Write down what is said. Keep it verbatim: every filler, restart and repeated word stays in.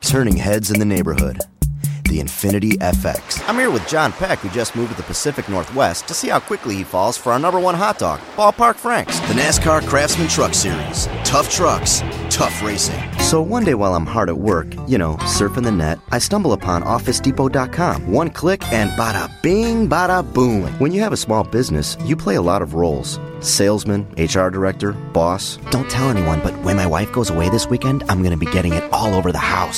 turning heads in the neighborhood. The Infiniti F X. I'm here with John Peck, who just moved to the Pacific Northwest, to see how quickly he falls for our number one hot dog, Ballpark Franks. The NASCAR Craftsman Truck Series. Tough trucks, tough racing. So one day while I'm hard at work, you know, surfing the net, I stumble upon office depot dot com. One click and bada bing, bada boom. When you have a small business, you play a lot of roles. Salesman, H R director, boss. Don't tell anyone, but when my wife goes away this weekend, I'm going to be getting it all over the house.